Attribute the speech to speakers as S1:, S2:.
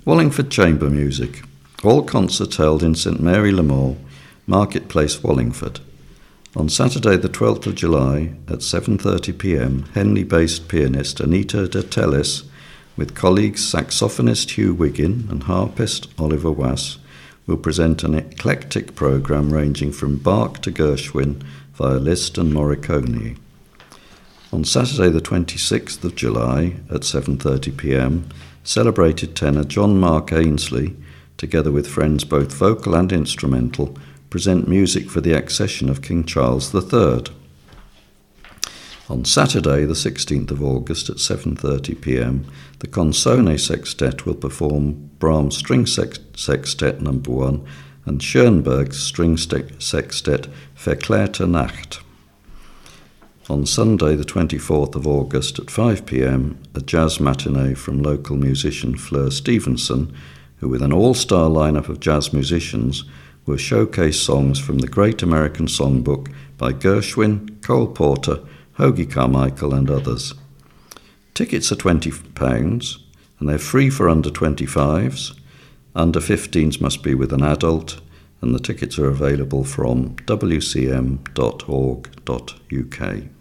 S1: Wallingford Chamber Music. All concerts held in St Mary Le Mans, Marketplace, Wallingford. On Saturday the 12th of July at 7:30pm, Henley-based pianist Anita de Tellis, with colleagues saxophonist Hugh Wiggin and harpist Oliver Wass, will present an eclectic programme ranging from Bach to Gershwin via Liszt and Morricone. On Saturday the 26th of July at 7:30pm, celebrated tenor John Mark Ainsley, together with friends both vocal and instrumental, present music for the accession of King Charles III. On Saturday, the 16th of August at 7:30pm, the Consone Sextet will perform Brahms String Sextet No. 1 and Schoenberg's String Sextet Verklärte Nacht. On Sunday, the 24th of August at 5pm, a jazz matinee from local musician Fleur Stevenson, who with an all-star lineup of jazz musicians will showcase songs from the Great American Songbook by Gershwin, Cole Porter, Hoagy Carmichael and others. Tickets are £20 and they're free for under 25s. Under 15s must be with an adult, and the tickets are available from wcm.org.uk.